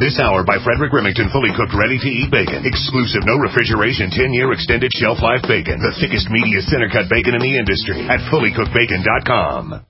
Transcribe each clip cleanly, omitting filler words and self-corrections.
This hour by Frederick Remington, fully cooked, ready-to-eat bacon. Exclusive, no refrigeration, 10-year extended shelf life bacon. The thickest, meatiest center-cut bacon in the industry at fullycookedbacon.com.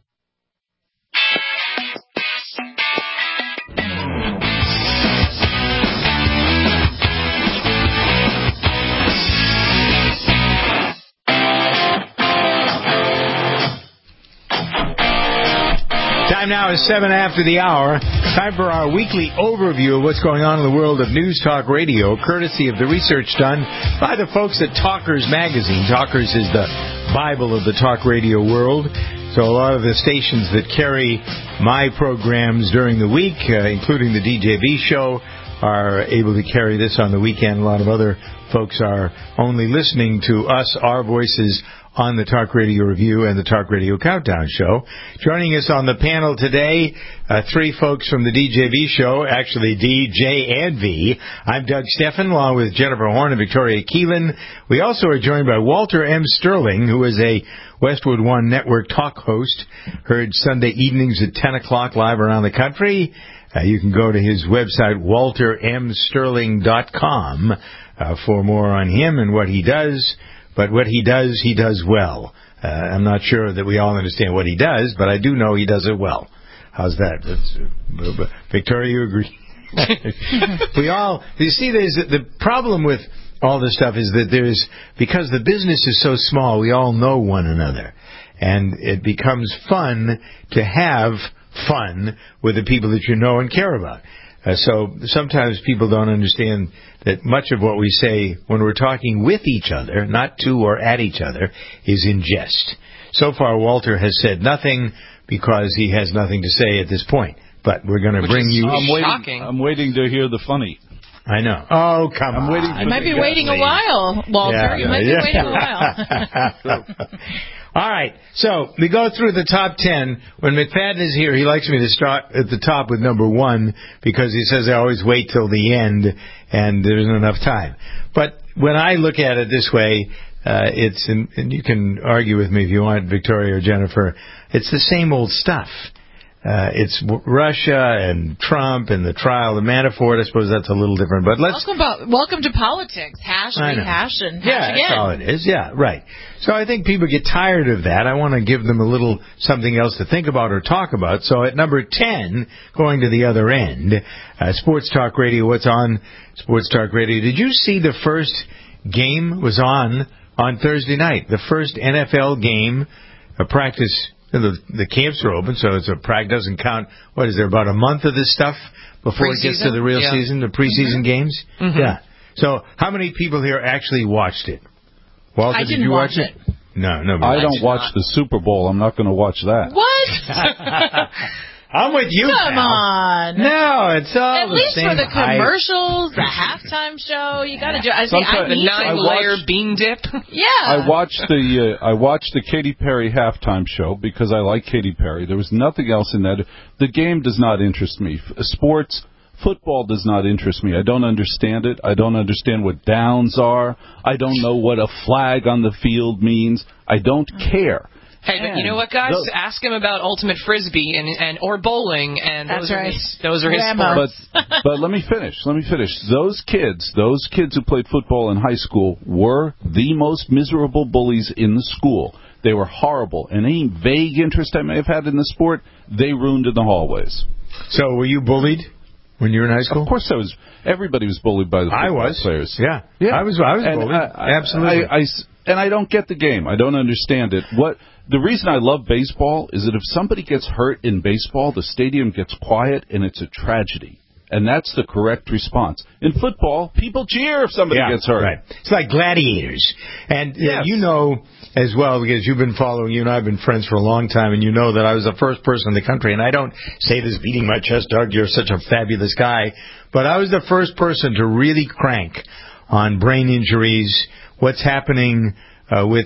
Time now is 7 after the hour. Time for our weekly overview of what's going on in the world of News Talk Radio, courtesy of the research done by the folks at Talkers Magazine. Talkers is the Bible of the talk radio world. So a lot of the stations that carry my programs during the week, including the DJB show, are able to carry this on the weekend. A lot of other folks are only listening to us, our voices, on the Talk Radio Review and the Talk Radio Countdown show. Joining us on the panel today, three folks from the DJV show, actually D, J, and V. I'm Doug Steffen, along with Jennifer Horn and Victoria Keelan. We also are joined by Walter M. Sterling, who is a Westwood One Network talk host, heard Sunday evenings at 10 o'clock live around the country. You can go to his website, waltermsterling.com, for more on him and what he does. But what he does well. I'm not sure that we all understand what he does, but I do know he does it well. How's that? Victoria, you agree? You see, the problem with all this stuff is that because the business is so small, we all know one another. And it becomes fun to have fun with the people that you know and care about. So sometimes people don't understand that much of what we say when we're talking with each other, not to or at each other, is in jest. So far, Walter has said nothing because he has nothing to say at this point. But we're going to bring you... I'm waiting to hear the funny. I know. Oh, come on. You might be waiting a while, Walter. You might be waiting a while. All right, so we go through the top 10. When McFadden is here, he likes me to start at the top with number 1 because he says I always wait till the end and there isn't enough time. But when I look at it this way, and you can argue with me if you want, Victoria or Jennifer, it's the same old stuff. It's Russia and Trump and the trial of Manafort. I suppose that's a little different. But welcome to politics. Hash, rehash, and hash again. That's all it is. Yeah, right. So I think people get tired of that. I want to give them a little something else to think about or talk about. So at number 10, going to the other end, Sports Talk Radio. What's on Sports Talk Radio? Did you see the first game was on Thursday night? The first NFL game, a practice. The camps are open, so doesn't count. What is there, about a month of this stuff before it gets to the real season, the preseason games? Mm-hmm. Yeah. So how many people here actually watched it? Walter, I didn't watch it. No, nobody. I don't watch the Super Bowl. I'm not going to watch that. What? I'm with you, Come on. No, it's all At least same for the commercials, the halftime show, you got to do. I need the 9-layer bean dip. Yeah. I watched the Katy Perry halftime show because I like Katy Perry. There was nothing else in that. The game does not interest me. Football does not interest me. I don't understand it. I don't understand what downs are. I don't know what a flag on the field means. I don't care. Hey, but you know what, guys? Ask him about ultimate frisbee and or bowling, and those are his sports. But let me finish. Those kids who played football in high school were the most miserable bullies in the school. They were horrible, and any vague interest I may have had in the sport, they ruined in the hallways. So were you bullied when you were in high school? Of course I was. Everybody was bullied by the football players. Yeah. I was bullied. Absolutely. And I don't get the game. I don't understand it. The reason I love baseball is that if somebody gets hurt in baseball, the stadium gets quiet, and it's a tragedy. And that's the correct response. In football, people cheer if somebody gets hurt. Right. It's like gladiators. And you know as well, because you've been following, you and I have been friends for a long time, and you know that I was the first person in the country, and I don't say this beating my chest, Doug, you're such a fabulous guy, but I was the first person to really crank on brain injuries, what's happening with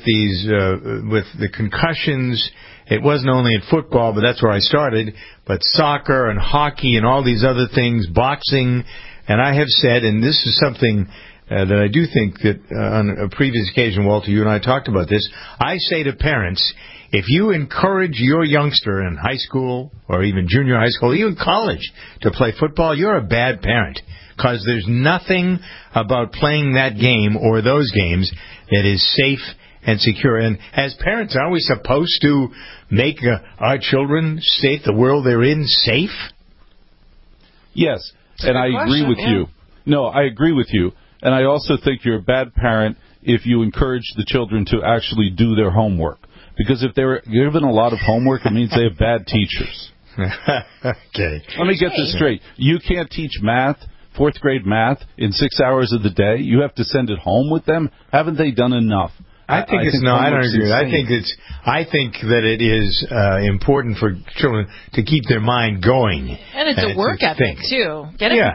the concussions. It wasn't only in football, but that's where I started, but soccer and hockey and all these other things, boxing. And I have said, and this is something that I do think that on a previous occasion, Walter, you and I talked about this. I say to parents, if you encourage your youngster in high school or even junior high school, even college, to play football, you're a bad parent. Because there's nothing about playing that game or those games that is safe and secure. And as parents, aren't we supposed to make our children safe, the world they're in, safe? Yes, and I agree with you. No, I agree with you. And I also think you're a bad parent if you encourage the children to actually do their homework. Because if they're given a lot of homework, it means they have bad teachers. Okay. Let me get this straight. You can't teach math, fourth grade math, in 6 hours of the day. You have to send it home with them. Haven't they done enough? I think I don't agree. I think that it is important for children to keep their mind going. And it's a work ethic too.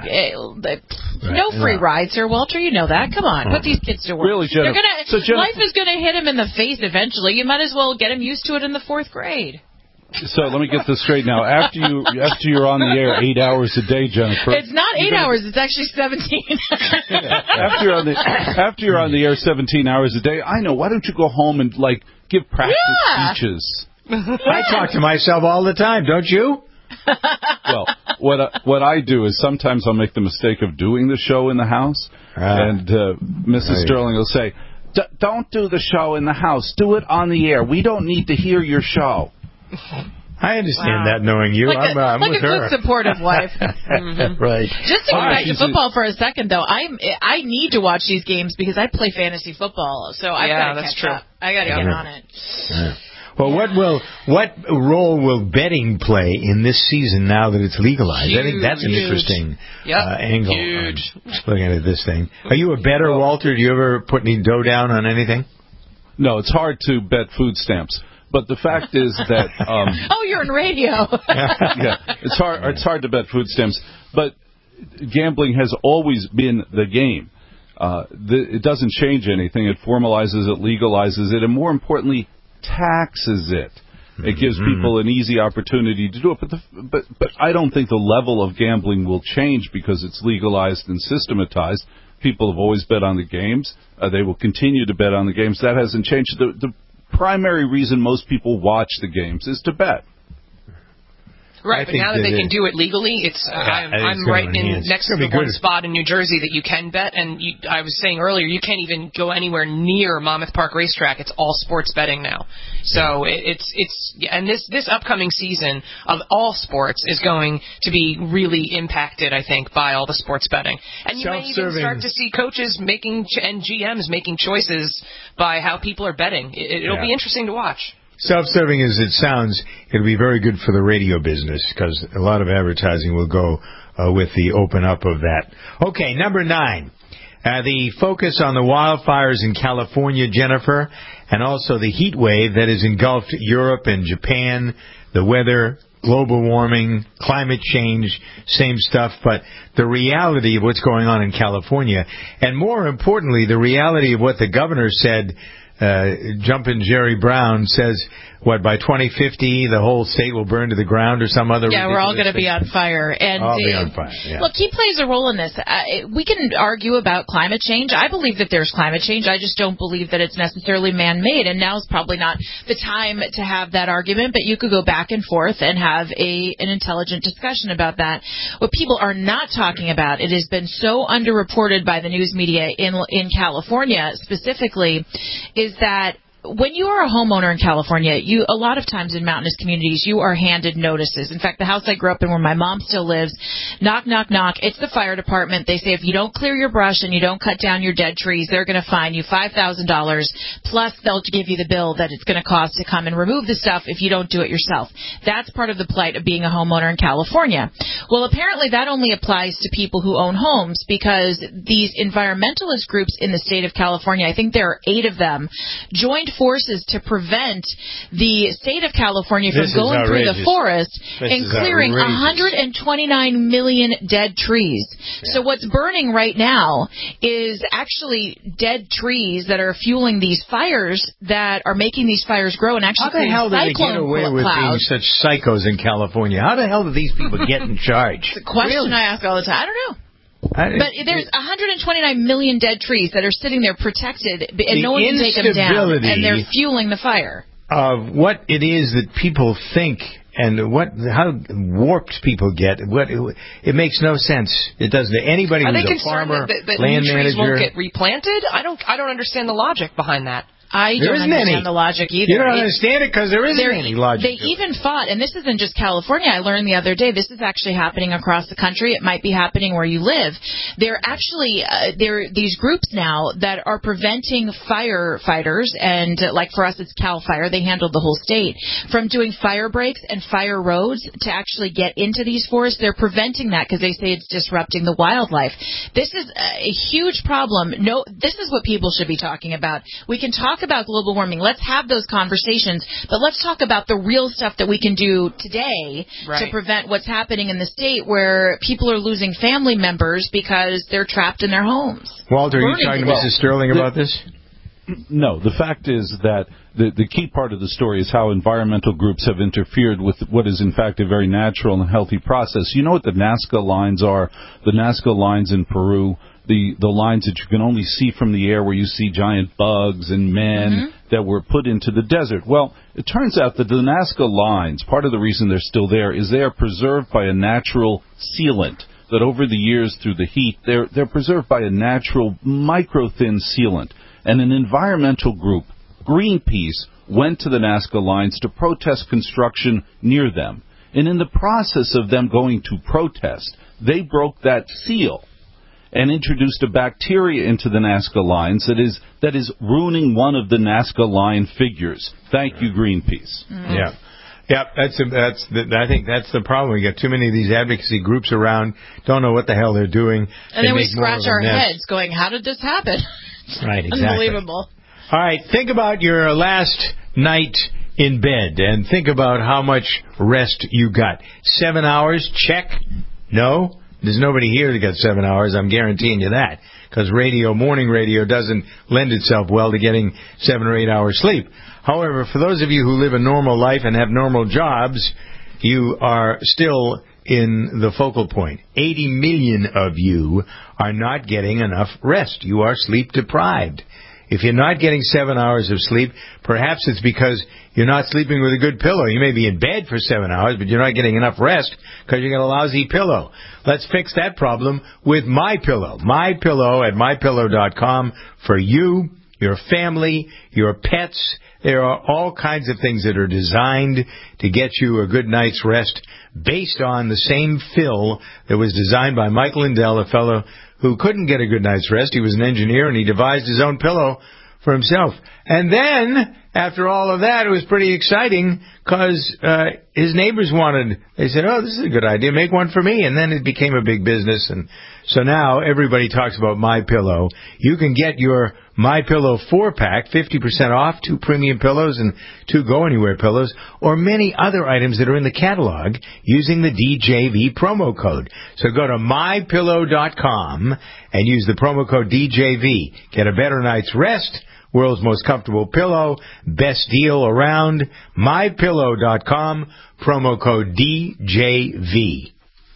No free rides, Sir Walter. You know that. Come on, put these kids to work. Really, Jennifer? Life is going to hit them in the face eventually. You might as well get them used to it in the fourth grade. So let me get this straight now. After you're on the air 8 hours a day, Jennifer. It's not 8 hours. It's actually 17. After you're on the air 17 hours a day, I know. Why don't you go home and give practice speeches? I talk to myself all the time. Don't you? Well, what I do is sometimes I'll make the mistake of doing the show in the house, and Mrs. Sterling will say, "Don't do the show in the house. Do it on the air. We don't need to hear your show." I understand that, knowing you. I'm with her. Like a good, supportive wife. Right. Just to go back to football for a second, though, I need to watch these games because I play fantasy football, so I've got to catch up. I got to get on it. Yeah. Well, what role will betting play in this season now that it's legalized? I think that's an interesting angle on looking at this thing. Are you a bettor, Walter? Do you ever put any dough down on anything? No, it's hard to bet food stamps. But the fact is that you're in radio. Yeah, it's hard to bet food stamps. But gambling has always been the game. It doesn't change anything. It formalizes it, legalizes it, and more importantly, taxes it. It gives people an easy opportunity to do it. But I don't think the level of gambling will change because it's legalized and systematized. People have always bet on the games. They will continue to bet on the games. That hasn't changed. The primary reason most people watch the games is to bet. Right, but now that they can do it legally, I'm right next to the one spot in New Jersey that you can bet, and I was saying earlier, you can't even go anywhere near Monmouth Park Racetrack. It's all sports betting now. So and this upcoming season of all sports is going to be really impacted, I think, by all the sports betting. And you may even start to see coaches and GMs making choices by how people are betting. It'll be interesting to watch. Self-serving as it sounds, it'll be very good for the radio business because a lot of advertising will go with the open up of that. Okay, number 9. The focus on the wildfires in California, Jennifer, and also the heat wave that has engulfed Europe and Japan, the weather, global warming, climate change, same stuff, but the reality of what's going on in California, and more importantly, the reality of what the governor said. Jumpin' Jerry Brown says, by 2050 the whole state will burn to the ground or some other... Yeah, we're all going to be on fire. And all be on fire, yeah. Look, he plays a role in this. We can argue about climate change. I believe that there's climate change. I just don't believe that it's necessarily man-made, and now's probably not the time to have that argument, but you could go back and forth and have an intelligent discussion about that. What people are not talking about, it has been so underreported by the news media in California specifically, is that when you are a homeowner in California, a lot of times in mountainous communities, you are handed notices. In fact, the house I grew up in where my mom still lives, knock, knock, knock, it's the fire department. They say if you don't clear your brush and you don't cut down your dead trees, they're going to fine you $5,000, plus they'll give you the bill that it's going to cost to come and remove the stuff if you don't do it yourself. That's part of the plight of being a homeowner in California. Well, apparently that only applies to people who own homes because these environmentalist groups in the state of California, I think there are 8 of them, joined forces to prevent the state of California from going through the forest and clearing 129 million dead trees. Yeah. So what's burning right now is actually dead trees that are fueling these fires that are making these fires grow and actually creating cyclone clouds. How the hell do they get away with being such psychos in California? How the hell do these people get in charge? It's a question I ask all the time. I don't know. But there's 129 million dead trees that are sitting there protected, and no one can take them down, and they're fueling the fire. Of what it is that people think and how warped people get, it makes no sense. It doesn't. Anybody who's a farmer, land manager, trees won't get replanted. I don't understand the logic behind that. I don't understand the logic either. You don't understand it because there isn't any logic. They even fought, and this isn't just California. I learned the other day, this is actually happening across the country. It might be happening where you live. There are these groups now that are preventing firefighters, and like for us it's CAL FIRE, they handled the whole state, from doing fire breaks and fire roads to actually get into these forests. They're preventing that because they say it's disrupting the wildlife. This is a huge problem. No, this is what people should be talking about. We can talk about global warming. Let's have those conversations, but let's talk about the real stuff that we can do today to prevent what's happening in the state where people are losing family members because they're trapped in their homes. Walter, are you talking to Mrs. Sterling about this? No. The fact is that the key part of the story is how environmental groups have interfered with what is, in fact, a very natural and healthy process. You know what the Nazca lines are? The Nazca lines in Peru, the lines that you can only see from the air where you see giant bugs and men that were put into the desert. Well, it turns out that the Nazca lines, part of the reason they're still there is they are preserved by a natural sealant. That over the years through the heat, they're preserved by a natural micro-thin sealant. And an environmental group, Greenpeace, went to the Nazca lines to protest construction near them. And in the process of them going to protest, they broke that seal and introduced a bacteria into the Nazca lines that is ruining one of the Nazca line figures. Thank you, Greenpeace. Yeah. Yeah, I think that's the problem. We got too many of these advocacy groups around, don't know what the hell they're doing. And then we scratch our heads going, how did this happen? Right, exactly. Unbelievable. All right, think about your last night in bed and think about how much rest you got. 7 hours, check. No? There's nobody here that got 7 hours, I'm guaranteeing you that, because morning radio doesn't lend itself well to getting 7 or 8 hours sleep. However, for those of you who live a normal life and have normal jobs, you are still in the focal point. 80 million of you are not getting enough rest. You are sleep deprived. If you're not getting 7 hours of sleep, perhaps it's because you're not sleeping with a good pillow. You may be in bed for 7 hours, but you're not getting enough rest because you got a lousy pillow. Let's fix that problem with MyPillow. MyPillow at MyPillow.com for you, your family, your pets. There are all kinds of things that are designed to get you a good night's rest based on the same fill that was designed by Mike Lindell, a fellow who couldn't get a good night's rest. He was an engineer, and he devised his own pillow for himself. And then, after all of that, it was pretty exciting because his neighbors they said, oh, this is a good idea, make one for me. And then it became a big business. And so now everybody talks about MyPillow. You can get your MyPillow 4-pack, 50% off, 2 premium pillows and 2 go-anywhere pillows, or many other items that are in the catalog using the DJV promo code. So go to MyPillow.com and use the promo code DJV. Get a better night's rest, world's most comfortable pillow, best deal around. MyPillow.com, promo code DJV.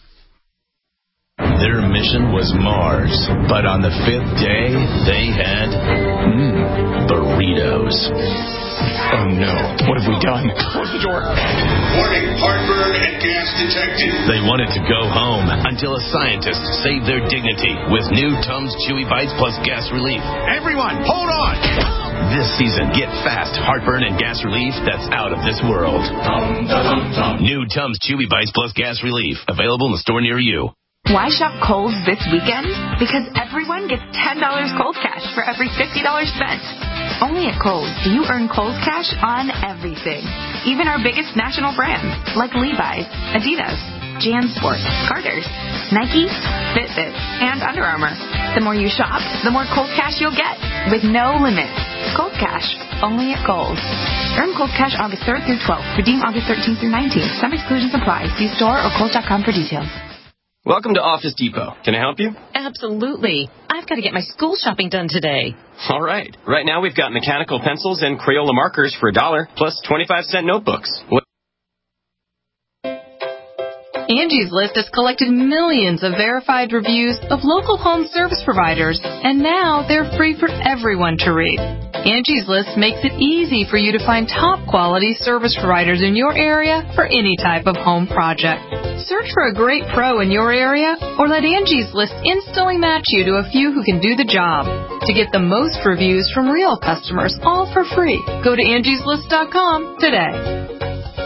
Their mission was Mars, but on the 5th day, they had burritos. Oh no, what have we done? Close the door. Warning, heartburn and gas detected. They wanted to go home until a scientist saved their dignity with new Tums Chewy Bites plus gas relief. Everyone, hold on! This season, get fast heartburn and gas relief that's out of this world. New Tums Chewy Bites plus gas relief. Available in the store near you. Why shop Kohl's this weekend? Because everyone gets $10 Kohl's Cash for every $50 spent. Only at Kohl's do you earn Kohl's Cash on everything. Even our biggest national brands like Levi's, Adidas, JanSport, Carter's, Nike, Fitbit, and Under Armour. The more you shop, the more Kohl's Cash you'll get with no limit. Kohl's Cash, only at Kohl's. Earn Kohl's Cash August 3rd through 12th. Redeem August 13th through 19th. Some exclusions apply. See store or Kohl's.com for details. Welcome to Office Depot. Can I help you? Absolutely. I've got to get my school shopping done today. All right. Right now we've got mechanical pencils and Crayola markers for $1, plus 25-cent notebooks. Angie's List has collected millions of verified reviews of local home service providers, and now they're free for everyone to read. Angie's List makes it easy for you to find top-quality service providers in your area for any type of home project. Search for a great pro in your area, or let Angie's List instantly match you to a few who can do the job. To get the most reviews from real customers, all for free, go to angieslist.com today.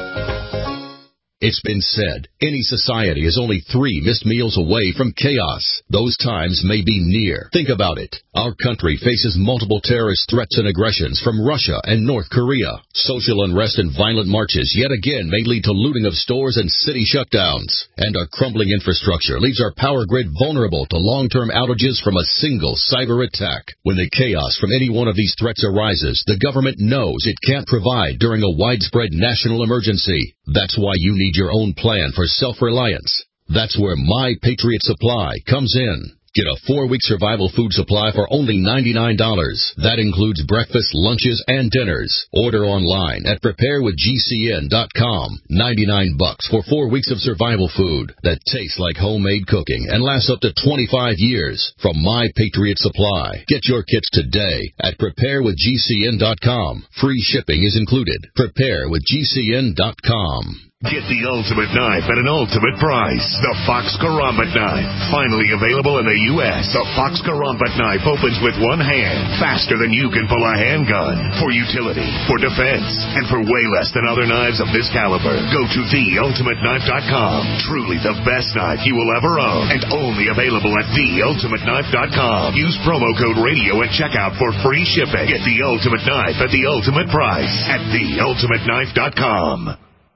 It's been said, any society is only 3 missed meals away from chaos. Those times may be near. Think about it. Our country faces multiple terrorist threats and aggressions from Russia and North Korea. Social unrest and violent marches yet again may lead to looting of stores and city shutdowns. And our crumbling infrastructure leaves our power grid vulnerable to long-term outages from a single cyber attack. When the chaos from any one of these threats arises, the government knows it can't provide during a widespread national emergency. That's why you need your own plan for self-reliance. That's where My Patriot Supply comes in. Get a 4-week survival food supply for only $99. That includes breakfast, lunches, and dinners. Order online at preparewithgcn.com. $99 for 4 weeks of survival food that tastes like homemade cooking and lasts up to 25 years from My Patriot Supply. Get your kits today at preparewithgcn.com. Free shipping is included. Preparewithgcn.com. Get the ultimate knife at an ultimate price. The Fox Karambit knife. Finally available in the U.S. The Fox Karambit knife opens with one hand, faster than you can pull a handgun. For utility, for defense, and for way less than other knives of this caliber. Go to theultimateknife.com. Truly the best knife you will ever own, and only available at theultimateknife.com. Use promo code radio at checkout for free shipping. Get the ultimate knife at the ultimate price at theultimateknife.com.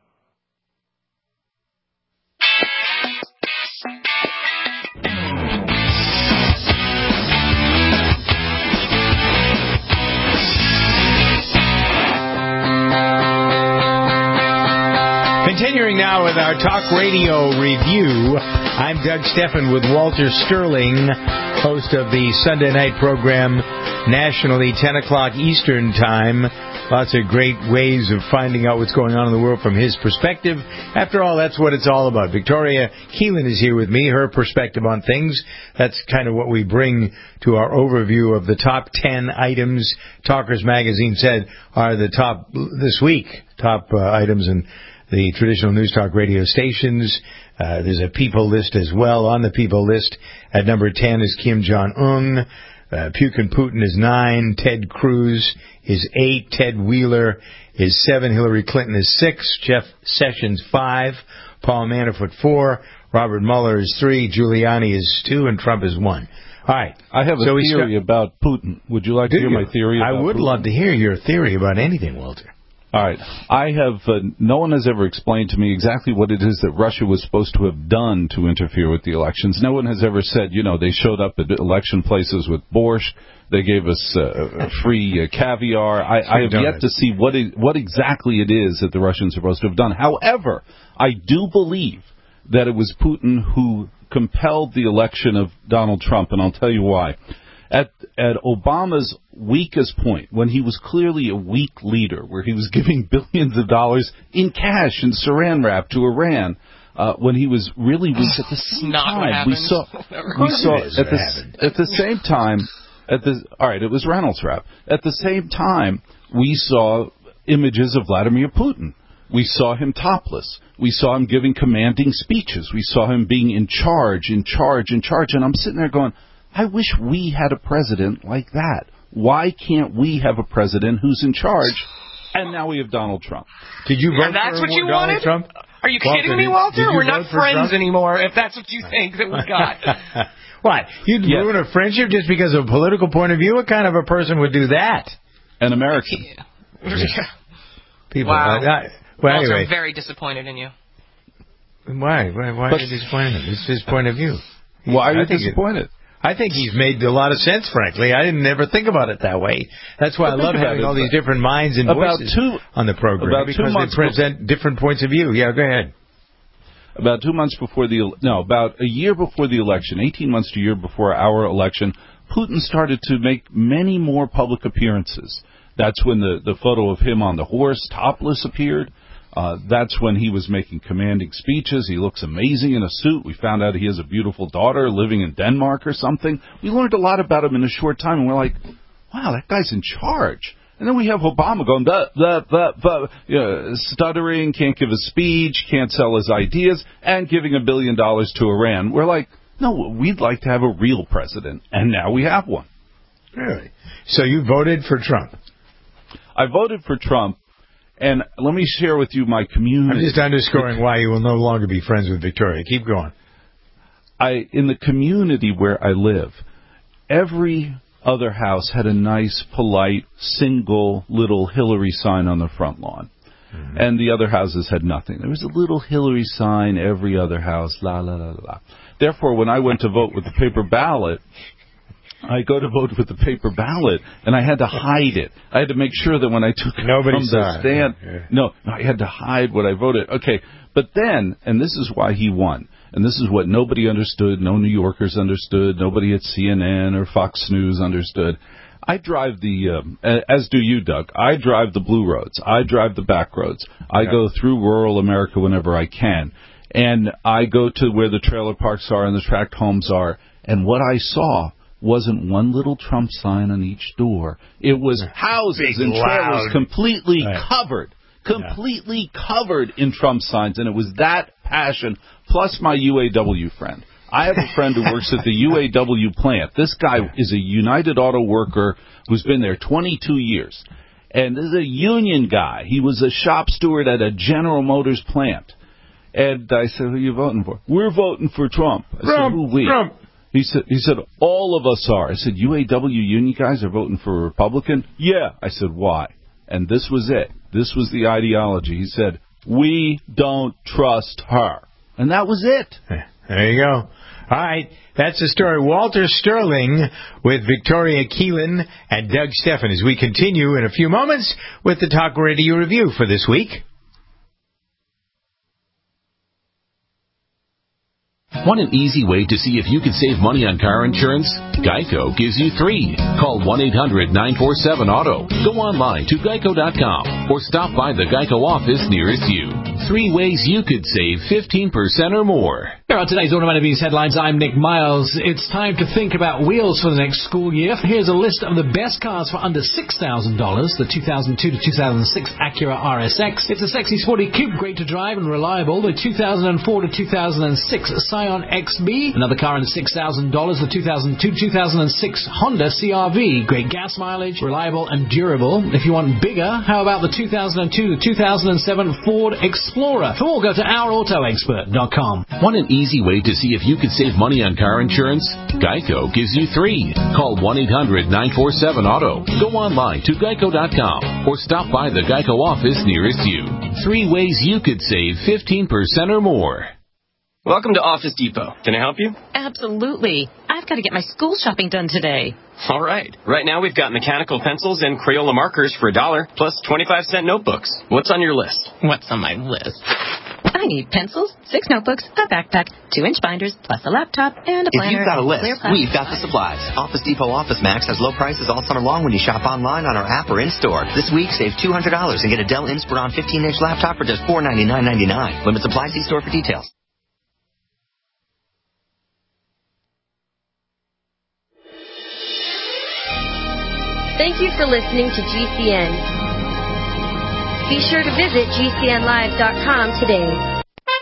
Continuing now with our talk radio review, I'm Doug Steffen with Walter Sterling, host of the Sunday night program nationally, 10 o'clock Eastern Time. Lots of great ways of finding out what's going on in the world from his perspective. After all, that's what it's all about. Victoria Keelan is here with me, her perspective on things. That's kind of what we bring to our overview of the top 10 items Talkers Magazine said are the top this week, top items in the traditional news talk radio stations. There's a people list as well. On the people list at number 10 is Kim Jong-un. Putin Putin is 9. Ted Cruz is 8. Ted Wheeler is 7. Hillary Clinton is 6. Jeff Sessions 5. Paul Manafort 4. Robert Mueller is 3. Giuliani is 2. And Trump is 1. All right. I have a theory about Putin. Would you like to hear my theory about Putin? I would love to hear your theory about anything, Walter. All right. I have no one has ever explained to me exactly what it is that Russia was supposed to have done to interfere with the elections. No one has ever said, they showed up at election places with borscht. They gave us free caviar. I have yet to see what exactly it is that the Russians are supposed to have done. However, I do believe that it was Putin who compelled the election of Donald Trump, and I'll tell you why. At Obama's weakest point, when he was clearly a weak leader, where he was giving billions of dollars in cash and saran wrap to Iran, when he was really weak, at the same time, we saw at the same time, it was Reynolds wrap. At the same time, we saw images of Vladimir Putin. We saw him topless. We saw him giving commanding speeches. We saw him being in charge. And I'm sitting there going, I wish we had a president like that. Why can't we have a president who's in charge? And now we have Donald Trump. Did you vote that's for what you Donald wanted? Trump? Are you kidding me, Walter? We're not friends anymore, if that's what you think that we got. What? You'd ruin a friendship just because of a political point of view? What kind of a person would do that? An American. People. Wow. Well, Walter, anyway. I'm very disappointed in you. Why are you disappointed? It's his point of view. Why are you disappointed? I think he's made a lot of sense, frankly. I didn't never think about it that way. That's why I love having all these different minds and voices on the program, because they present different points of view. Yeah, go ahead. About 2 months before about a year before the election, 18 months to a year before our election, Putin started to make many more public appearances. That's when the photo of him on the horse, topless, appeared. That's when he was making commanding speeches. He looks amazing in a suit. We found out he has a beautiful daughter living in Denmark or something. We learned a lot about him in a short time, and we're like, wow, that guy's in charge. And then we have Obama going, stuttering, can't give a speech, can't sell his ideas, and giving $1 billion to Iran. We're like, no, we'd like to have a real president, and now we have one. Really? So you voted for Trump? I voted for Trump, and let me share with you my community. I'm just underscoring why you will no longer be friends with Victoria. Keep going. In the community where I live, every other house had a nice, polite, single little Hillary sign on the front lawn. Mm-hmm. And the other houses had nothing. There was a little Hillary sign every other house, la, la, la, la. Therefore, when I went to vote with the paper ballot, I go to vote with the paper ballot, and I had to hide it. I had to make sure that when I took it from the stand, no, I had to hide what I voted. Okay, but then, and this is why he won, and this is what nobody understood, no New Yorkers understood, nobody at CNN or Fox News understood. I drive as do you, Doug, I drive the blue roads. I drive the back roads. I go through rural America whenever I can. And I go to where the trailer parks are and the tract homes are, and what I saw wasn't one little Trump sign on each door. It was houses and trailers completely covered in Trump signs, and it was that passion, plus my UAW friend. I have a friend who works at the UAW plant. This guy is a United Auto worker who's been there 22 years, and this is a union guy. He was a shop steward at a General Motors plant. And I said, who are you voting for? We're voting for Trump. I said, who we? Trump. He said, all of us are. I said, UAW union guys are voting for a Republican? Yeah. I said, why? And this was it. This was the ideology. He said, we don't trust her. And that was it. There you go. All right. That's the story. Walter Sterling with Victoria Keelan and Doug Steffen as we continue in a few moments with the Talk Radio Review for this week. Want an easy way to see if you could save money on car insurance? Geico gives you 3. Call 1-800-947-AUTO. Go online to geico.com or stop by the Geico office nearest you. 3 ways you could save 15% or more. Here are today's Automotive News headlines. I'm Nick Miles. It's time to think about wheels for the next school year. Here's a list of the best cars for under $6,000. The 2002 to 2006 Acura RSX. It's a sexy, sporty coupe, great to drive and reliable. The 2004 to 2006 Scion XB. Another car under $6,000. The 2002-2006 Honda CR-V. Great gas mileage, reliable and durable. If you want bigger, how about the 2002 to 2007 Ford Explorer? For more, go to OurAutoExpert.com. Want an easy way to see if you could save money on car insurance? Geico gives you 3. Call 1-800-947-AUTO. Go online to geico.com or stop by the Geico office nearest you. 3 ways you could save 15% or more. Welcome to Office Depot. Can I help you? Absolutely. I've got to get my school shopping done today. All right. Right now we've got mechanical pencils and Crayola markers for $1, plus 25-cent notebooks. What's on your list? What's on my list? I need pencils, 6 notebooks, a backpack, 2-inch binders, plus a laptop, and a planner. If you've got a list, we've got the supplies. Office Depot Office Max has low prices all summer long when you shop online on our app or in-store. This week, save $200 and get a Dell Inspiron 15-inch laptop for just $499.99. Limit supply, see store for details. Thank you for listening to GCN. Be sure to visit GCNlive.com today.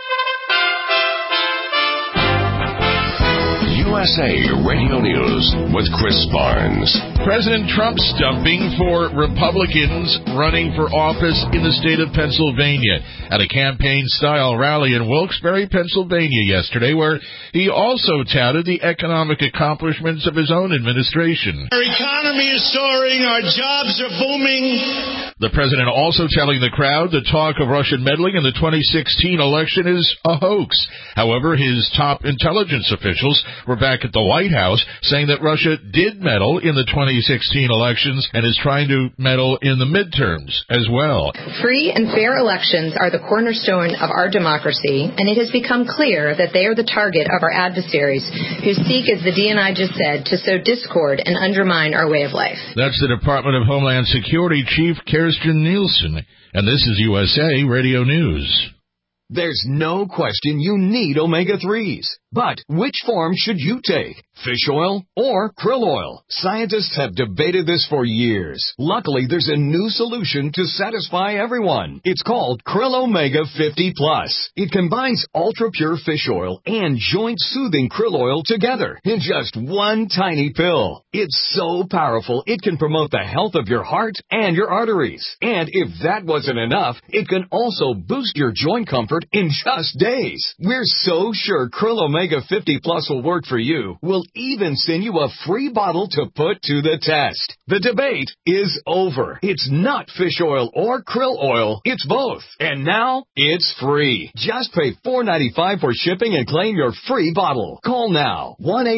USA Radio News with Chris Barnes. President Trump stumping for Republicans running for office in the state of Pennsylvania at a campaign-style rally in Wilkes-Barre, Pennsylvania yesterday, where he also touted the economic accomplishments of his own administration. Our economy is soaring. Our jobs are booming. The president also telling the crowd the talk of Russian meddling in the 2016 election is a hoax. However, his top intelligence officials were back back at the White House, saying that Russia did meddle in the 2016 elections and is trying to meddle in the midterms as well. Free and fair elections are the cornerstone of our democracy, and it has become clear that they are the target of our adversaries who seek, as the DNI just said, to sow discord and undermine our way of life. That's the Department of Homeland Security Chief Kirstjen Nielsen, and this is USA Radio News. There's no question you need omega-3s. But which form should you take? Fish oil or krill oil? Scientists have debated this for years. Luckily, there's a new solution to satisfy everyone. It's called Krill Omega 50 Plus. It combines ultra-pure fish oil and joint-soothing krill oil together in just one tiny pill. It's so powerful, it can promote the health of your heart and your arteries. And if that wasn't enough, it can also boost your joint comfort in just days. We're so sure Krill Omega 50 Plus will work for you. We'll even send you a free bottle to put to the test. The debate is over. It's not fish oil or krill oil. It's both. And now it's free. Just pay $4.95 for shipping and claim your free bottle. Call now.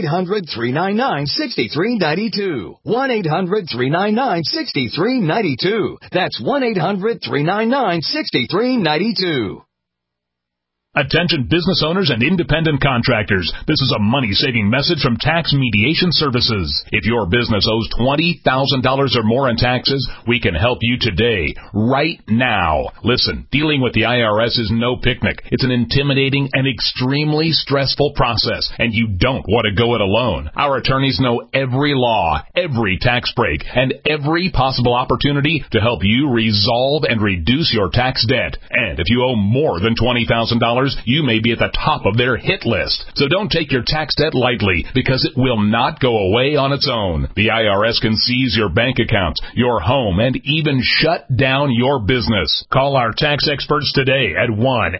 1-800-399-6392. 1-800-399-6392. That's 1-800-399-6392. Attention business owners and independent contractors. This is a money-saving message from Tax Mediation Services. If your business owes $20,000 or more in taxes, we can help you today, right now. Listen, dealing with the IRS is no picnic. It's an intimidating and extremely stressful process, and you don't want to go it alone. Our attorneys know every law, every tax break, and every possible opportunity to help you resolve and reduce your tax debt. And if you owe more than $20,000, you may be at the top of their hit list. So don't take your tax debt lightly, because it will not go away on its own. The IRS can seize your bank accounts, your home, and even shut down your business. Call our tax experts today at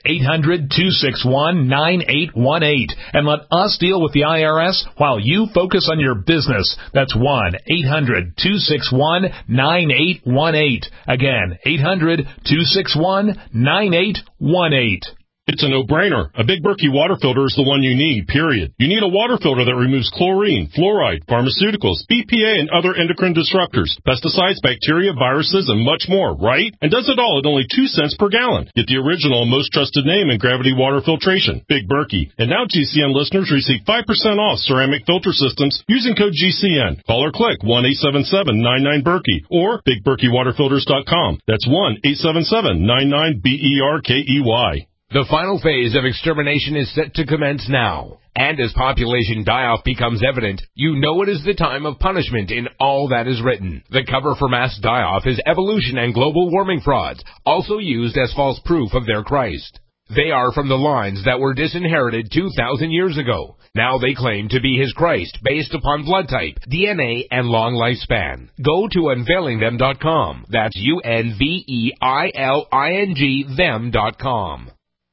1-800-261-9818 and let us deal with the IRS while you focus on your business. That's 1-800-261-9818. Again, 800-261-9818. It's a no-brainer. A Big Berkey water filter is the one you need, period. You need a water filter that removes chlorine, fluoride, pharmaceuticals, BPA, and other endocrine disruptors, pesticides, bacteria, viruses, and much more, right? And does it all at only 2 cents per gallon. Get the original and most trusted name in gravity water filtration, Big Berkey. And now GCN listeners receive 5% off ceramic filter systems using code GCN. Call or click 1-877-99-BERKEY or BigBerkeyWaterFilters.com. That's 1-877-99-BERKEY. The final phase of extermination is set to commence now. And as population die-off becomes evident, you know it is the time of punishment in all that is written. The cover for mass die-off is evolution and global warming frauds, also used as false proof of their Christ. They are from the lines that were disinherited 2,000 years ago. Now they claim to be his Christ based upon blood type, DNA, and long lifespan. Go to unveilingthem.com. That's UNVEILING them.com.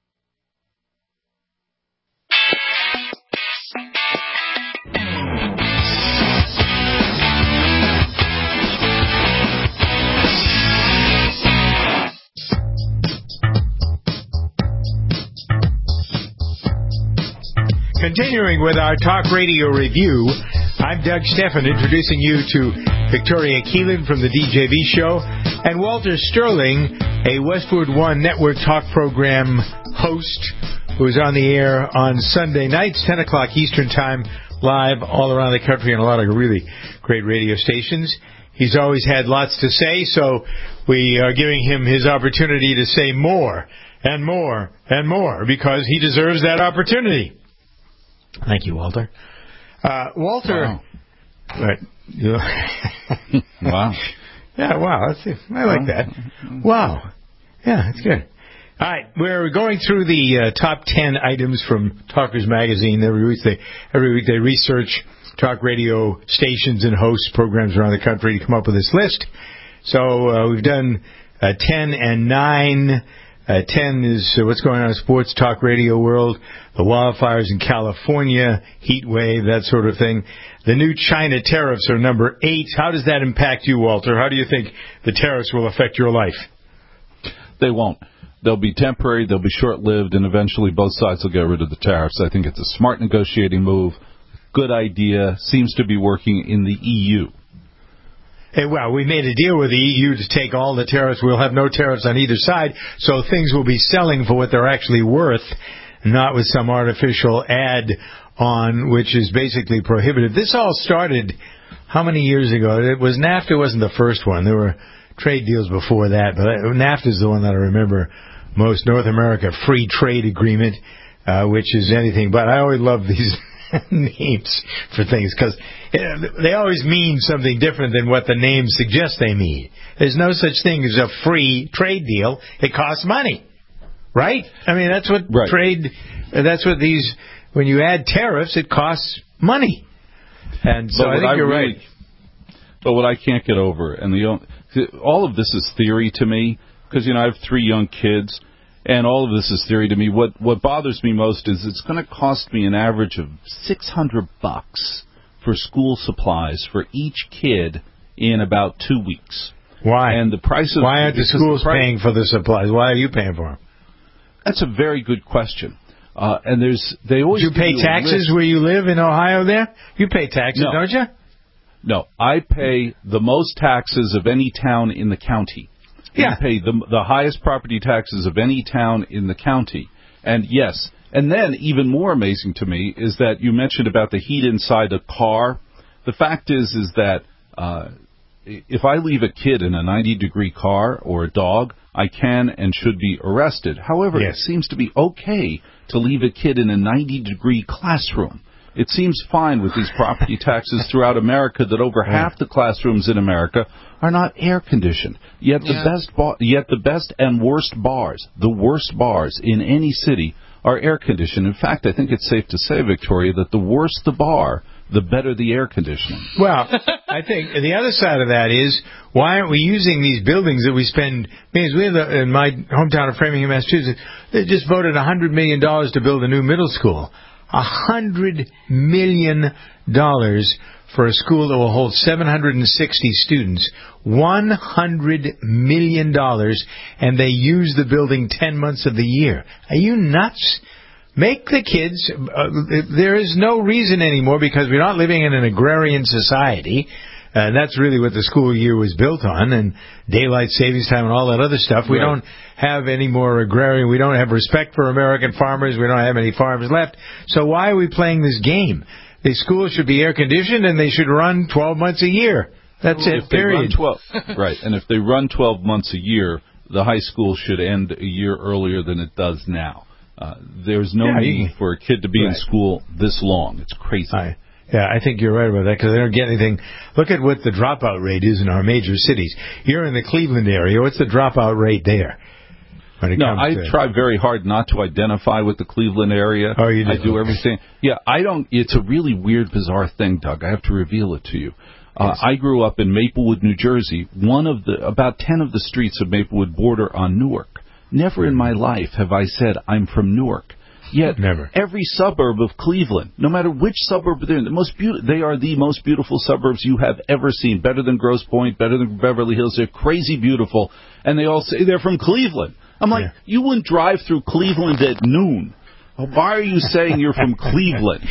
Continuing with our talk radio review, I'm Doug Stephan, introducing you to Victoria Keelan from the DJV Show and Walter Sterling, a Westwood One Network talk program host who's on the air on Sunday nights, 10 o'clock Eastern Time, live all around the country on a lot of really great radio stations. He's always had lots to say, so we are giving him his opportunity to say more and more and more because he deserves that opportunity. Thank you, Walter. Walter. Wow. Wow. Yeah, wow. I like that. Wow. Yeah, that's good. All right, we're going through the top 10 items from Talkers Magazine. Every week they research talk radio stations and host programs around the country to come up with this list. So we've done 10 and 9. 10 is what's going on in sports talk radio world, the wildfires in California, heat wave, that sort of thing. The new China tariffs are number 8. How does that impact you, Walter? How do you think the tariffs will affect your life? They won't. They'll be temporary, they'll be short-lived, and eventually both sides will get rid of the tariffs. I think it's a smart negotiating move. good idea, seems to be working in the EU. Well, we made a deal with the EU to take all the tariffs. We'll have no tariffs on either side, so things will be selling for what they're actually worth, not with some artificial add-on, which is basically prohibitive. This all started how many years ago? It was NAFTA wasn't the first one. There were trade deals before that, but NAFTA is the one that I remember most. North America Free Trade Agreement, which is anything but. I always love these names for things because they always mean something different than what the names suggest they mean. There's no such thing as a free trade deal. It costs money, right? I mean, that's what trade. That's what these. When you add tariffs, it costs money. And so I think you're right. But what I can't get over, and all of this is theory to me, because I have 3 young kids. And all of this is theory to me. What bothers me most is it's going to cost me an average of $600 for school supplies for each kid in about 2 weeks. Why? And the price of why aren't the schools paying for the supplies? Why are you paying for them? That's a very good question. And they always. Do you pay taxes where you live in Ohio? There, you pay taxes, don't you? No, I pay the most taxes of any town in the county. Yeah. We pay the highest property taxes of any town in the county. And yes, and then even more amazing to me is that you mentioned about the heat inside a car. The fact is that if I leave a kid in a 90-degree car or a dog, I can and should be arrested. However, It seems to be okay to leave a kid in a 90-degree classroom. It seems fine with these property taxes throughout America that over half the classrooms in America are not air conditioned. Yet the best and worst bars, the worst bars in any city are air conditioned. In fact, I think it's safe to say, Victoria, that the worse the bar, the better the air conditioning. Well, I think the other side of that is, why aren't we using these buildings that we spend? Because we have in my hometown of Framingham, Massachusetts, they just voted $100 million to build a new middle school. $100 million for a school that will hold 760 students. $100 million, and they use the building 10 months of the year. Are you nuts? Make the kids... there is no reason anymore, because we're not living in an agrarian society. That's really what the school year was built on, and daylight savings time and all that other stuff. We don't have any more agrarian. We don't have respect for American farmers. We don't have any farms left. So why are we playing this game? The schools should be air-conditioned, and they should run 12 months a year. That's it, period. Right, and if they run 12 months a year, the high school should end a year earlier than it does now. There's no need for a kid to be in school this long. It's crazy. I think you're right about that, because they don't get anything. Look at what the dropout rate is in our major cities. You're in the Cleveland area. What's the dropout rate there? I try very hard not to identify with the Cleveland area. Oh, you do? I do everything. Yeah, I don't. It's a really weird, bizarre thing, Doug. I have to reveal it to you. I grew up in Maplewood, New Jersey. About 10 of the streets of Maplewood border on Newark. Never in my life have I said I'm from Newark. Yet every suburb of Cleveland, no matter which suburb they're in, they are the most beautiful suburbs you have ever seen. Better than Grosse Pointe, better than Beverly Hills. They're crazy beautiful, and they all say they're from Cleveland. I'm like, you wouldn't drive through Cleveland at noon. Why are you saying you're from Cleveland?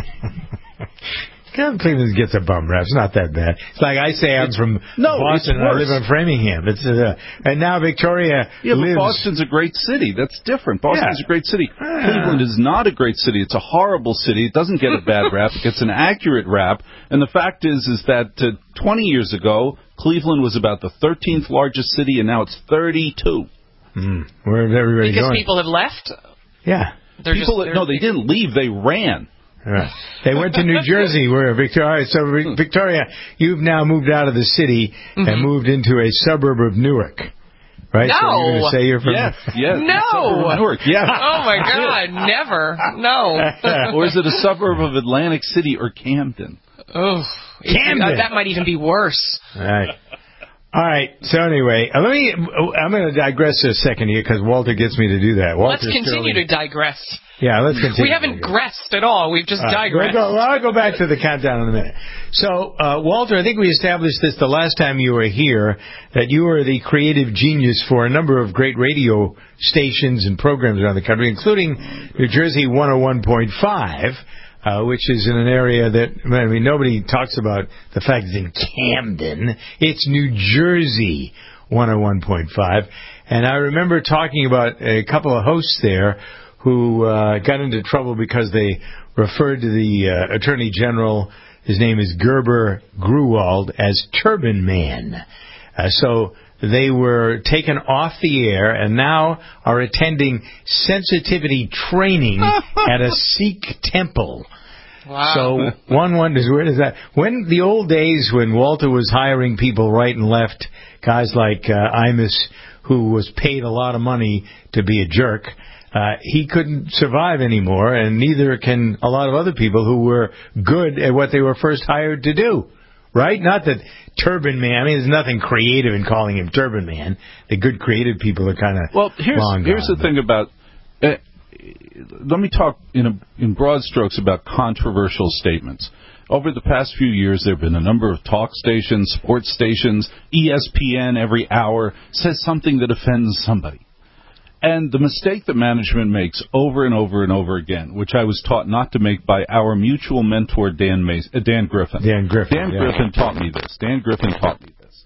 Cleveland gets a bum rap. It's not that bad. It's like I say I'm from Boston and I live in Framingham. And now Victoria lives... but Boston's a great city. That's different. Boston's a great city. Cleveland is not a great city. It's a horrible city. It doesn't get a bad rap. It gets an accurate rap. And the fact is that 20 years ago, Cleveland was about the 13th largest city, and now it's 32. Where is everybody going? Because people have left? Yeah. They didn't leave. They ran. Right. They went to New Jersey, where Victoria. So Victoria, you've now moved out of the city and moved into a suburb of Newark, right? No. So you're going to say you're from No. Newark. Yeah. Oh my God, never. No. Or is it a suburb of Atlantic City or Camden? Oh, Camden. That might even be worse. All right. So anyway, I'm going to digress a second here, because Walter gets me to do that. Let's continue to digress. Yeah, let's continue. We haven't gressed at all. We've just digressed. I'll go back to the countdown in a minute. So, Walter, I think we established this the last time you were here, that you are the creative genius for a number of great radio stations and programs around the country, including New Jersey 101.5. which is in an area that, I mean, nobody talks about the fact it's in Camden. It's New Jersey, 101.5. And I remember talking about a couple of hosts there who got into trouble because they referred to the Attorney General, his name is Gerber Gruwald, as Turban Man. So they were taken off the air and now are attending sensitivity training at a Sikh temple. Wow. So one wonders, where does that... When the old days when Walter was hiring people right and left, guys like Imus, who was paid a lot of money to be a jerk, he couldn't survive anymore, and neither can a lot of other people who were good at what they were first hired to do. Right? Not that Turban Man, I mean, there's nothing creative in calling him Turban Man. The good creative people are kind of here's the thing about... let me talk in broad strokes about controversial statements. Over the past few years, there have been a number of talk stations, sports stations, ESPN every hour says something that offends somebody. And the mistake that management makes over and over and over again, which I was taught not to make by our mutual mentor, Dan Griffin. Dan Griffin taught me this. Dan Griffin taught me this.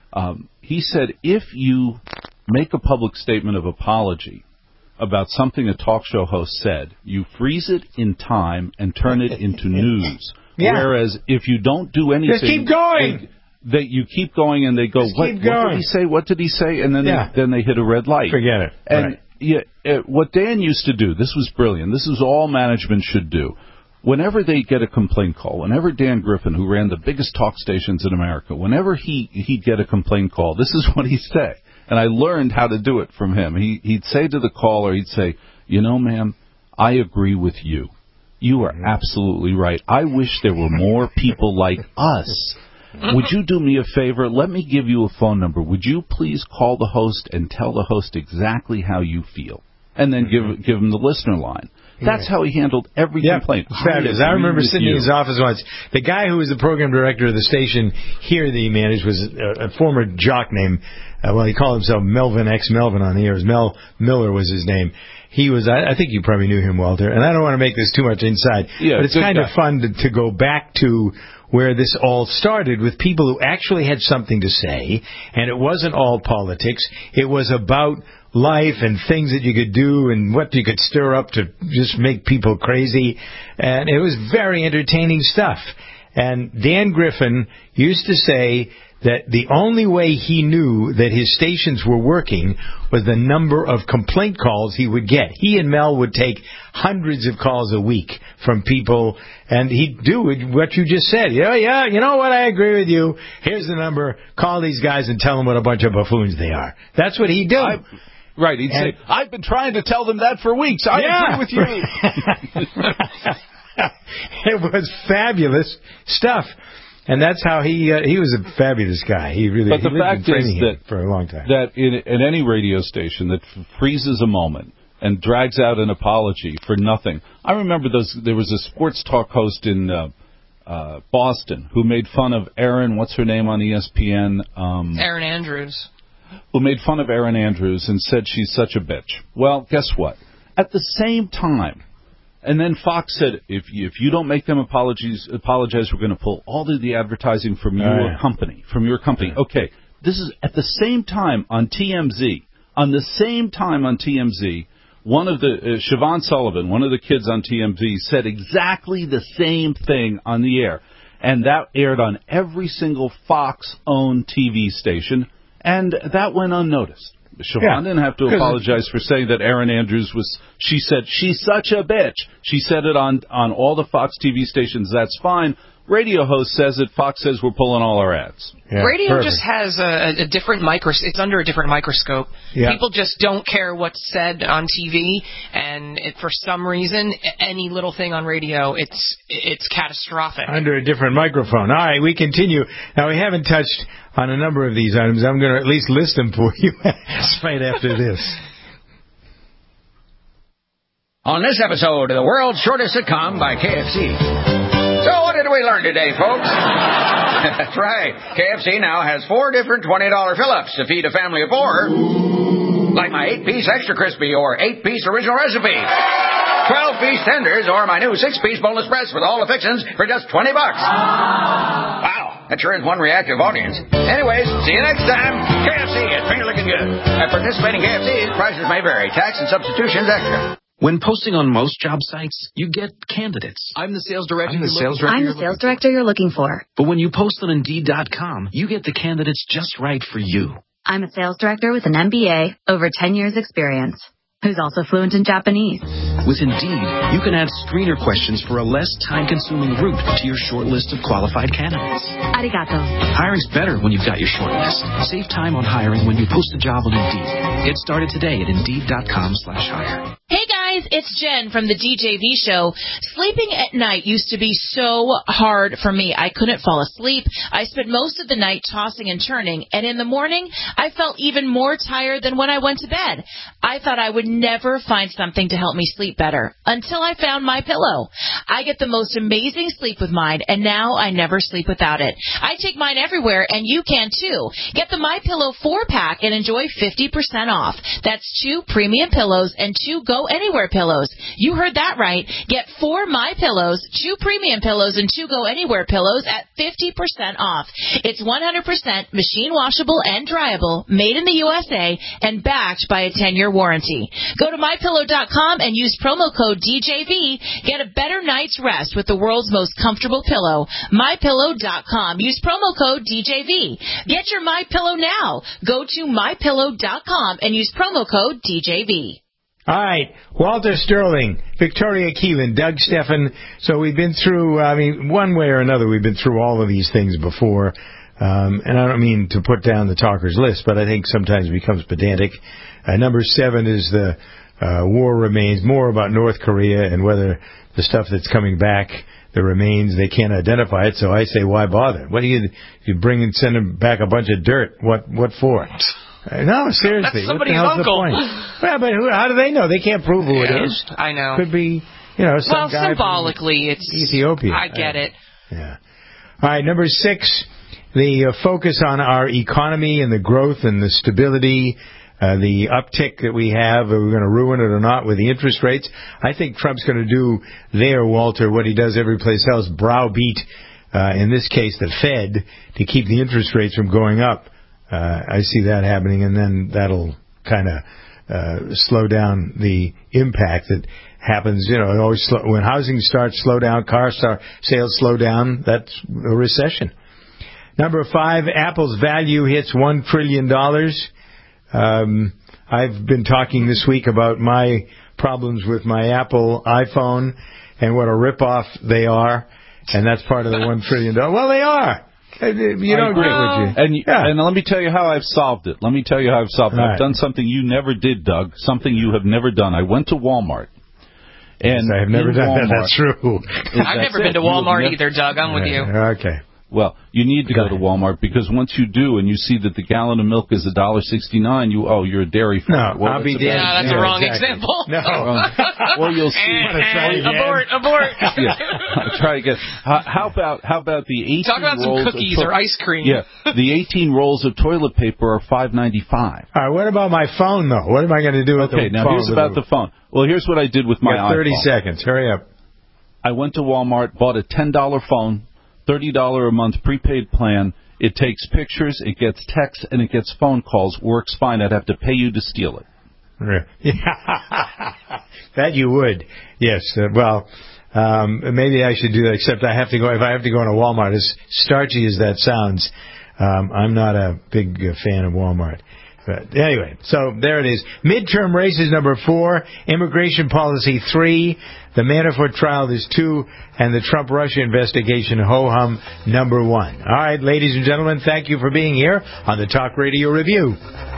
He said, if you make a public statement of apology about something a talk show host said, you freeze it in time and turn it into news. Yeah. Whereas if you don't do anything... Just keep going! You keep going and they go, what did he say? What did he say? And then they hit a red light. Forget it. And what Dan used to do, this was brilliant. This is all management should do. Whenever they get a complaint call, whenever Dan Griffin, who ran the biggest talk stations in America, whenever he'd get a complaint call, this is what he'd say. And I learned how to do it from him. He'd say to the caller, he'd say, you know, ma'am, I agree with you. You are absolutely right. I wish there were more people like us. Would you do me a favor? Let me give you a phone number. Would you please call the host and tell the host exactly how you feel? And then give him the listener line. That's how he handled every complaint. Fabulous. I remember sitting in his office once. The guy who was the program director of the station here that he managed was a former jock named, he called himself Melvin X Melvin on the air. Mel Miller was his name. He was, I think you probably knew him, Walter, and I don't want to make this too much inside, but it's kind of fun to go back to where this all started with people who actually had something to say, and it wasn't all politics. It was about life and things that you could do and what you could stir up to just make people crazy, and it was very entertaining stuff. And Dan Griffin used to say that the only way he knew that his stations were working was the number of complaint calls he would get. He and Mel would take hundreds of calls a week from people, and he'd do what you just said. Yeah, you know what, I agree with you. Here's the number. Call these guys and tell them what a bunch of buffoons they are. That's what he'd do. Right, he'd say, I've been trying to tell them that for weeks. I agree with you. It was fabulous stuff. And that's how he was a fabulous guy. But the fact is that for a long time. That in any radio station that freezes a moment and drags out an apology for nothing. I remember there was a sports talk host in Boston who made fun of Erin, what's her name on ESPN? Erin Andrews. Who made fun of Erin Andrews and said she's such a bitch. Well, guess what? At the same time, and then Fox said, if you don't make them apologize, we're going to pull all of the advertising from your company. Okay, this is at the same time on TMZ. On the same time on TMZ, one of the Siobhan Sullivan, one of the kids on TMZ, said exactly the same thing on the air, and that aired on every single Fox-owned TV station, and that went unnoticed. Siobhan didn't have to apologize for saying that Erin Andrews she said, she's such a bitch. She said it on all the Fox TV stations. That's fine. Radio host says it. Fox says we're pulling all our ads. Yeah, radio just has a different it's under a different microscope. Yeah. People just don't care what's said on TV, and for some reason, any little thing on radio, it's catastrophic. Under a different microphone. All right, we continue. Now, we haven't touched on a number of these items. I'm going to at least list them for you right after this. On this episode of the World's Shortest Sitcom by KFC. So what did we learn today, folks? That's right. KFC now has 4 different $20 fill-ups to feed a family of 4. Like my 8-piece extra crispy or 8-piece original recipe. 12-piece tenders or my new 6-piece boneless breast with all the fixings for just $20. Wow, that sure is one reactive audience. Anyways, see you next time. KFC, it's finger looking good. At participating KFCs, prices may vary. Tax and substitutions extra. When posting on most job sites, you get candidates. I'm the sales director. I'm the sales director you're looking for. But when you post on Indeed.com, you get the candidates just right for you. I'm a sales director with an MBA, over 10 years experience, who's also fluent in Japanese. With Indeed, you can add screener questions for a less time-consuming route to your short list of qualified candidates. Arigato. Hiring's better when you've got your short list. Save time on hiring when you post a job on Indeed. Get started today at Indeed.com/hire. Hey guys, it's Jen from the DJV show. Sleeping at night used to be so hard for me. I couldn't fall asleep. I spent most of the night tossing and turning, and in the morning, I felt even more tired than when I went to bed. I thought I would never find something to help me sleep better until I found MyPillow. I get the most amazing sleep with mine, and now I never sleep without it. I take mine everywhere, and you can too. Get the MyPillow 4-pack and enjoy 50% off. That's 2 premium pillows and 2 Go Anywhere pillows. You heard that right. Get 4 MyPillows, 2 premium pillows, and 2 Go Anywhere pillows at 50% off. It's 100% machine washable and dryable, made in the USA, and backed by a 10-year warranty. Go to MyPillow.com and use promo code DJV. Get a better night's rest with the world's most comfortable pillow. MyPillow.com. Use promo code DJV. Get your MyPillow now. Go to MyPillow.com and use promo code DJV. All right, Walter Sterling, Victoria Keelan, Doug Steffen. So we've been through, one way or another, we've been through all of these things before. And I don't mean to put down the talkers list, but I think sometimes it becomes pedantic. Number 7 is the war remains, more about North Korea and whether the stuff that's coming back, the remains, they can't identify it. So I say, why bother? What do you bring and send them back a bunch of dirt? What for? No, seriously. That's somebody's what the hell's uncle. The point? Well, but how do they know? They can't prove who it is. I know. Could be, some guy symbolically, it's Ethiopia. I get it. Yeah. All right, number 6, the focus on our economy and the growth and the stability, the uptick that we have. Are we going to ruin it or not with the interest rates? I think Trump's going to do there, Walter, what he does every place else, browbeat, in this case, the Fed, to keep the interest rates from going up. I see that happening, and then that'll kind of slow down the impact that happens. It always when housing starts slow down, sales slow down. That's a recession. Number 5, Apple's value hits $1 trillion. I've been talking this week about my problems with my Apple iPhone and what a ripoff they are, and that's part of the $1 trillion. Well, they are. You don't agree with you. And let me tell you how I've solved it. I've done something you never did, Doug, something you have never done. I went to Walmart. And yes, I have never done that. That's true. I've never been to Walmart either, Doug. I'm with you. Okay. Well, you need to go to Walmart, because once you do and you see that the gallon of milk is $1.69, you're a dairy farmer. No, I'll be damned. No, that's a wrong example. No. Well, you'll see. Abort. Yeah. I'll try again. How about the 18 Talk about some cookies or ice cream. Yeah. The 18 rolls of toilet paper are $5.95. All right, what about my phone, though? What am I going to do with the phone? Okay, now here's about the phone. Well, here's what I did with my iPhone. 30 seconds. Hurry up. I went to Walmart, bought a $10 phone, $30 a month prepaid plan. It takes pictures, it gets text, and it gets phone calls. Works fine. I'd have to pay you to steal it. That you would. Yes. Maybe I should do that, except if I have to go into Walmart, as starchy as that sounds, I'm not a big fan of Walmart. But anyway, so there it is. Midterm races, number 4. Immigration policy, 3. The Manafort trial is 2. And the Trump-Russia investigation, ho-hum, number 1. All right, ladies and gentlemen, thank you for being here on the Talk Radio Review.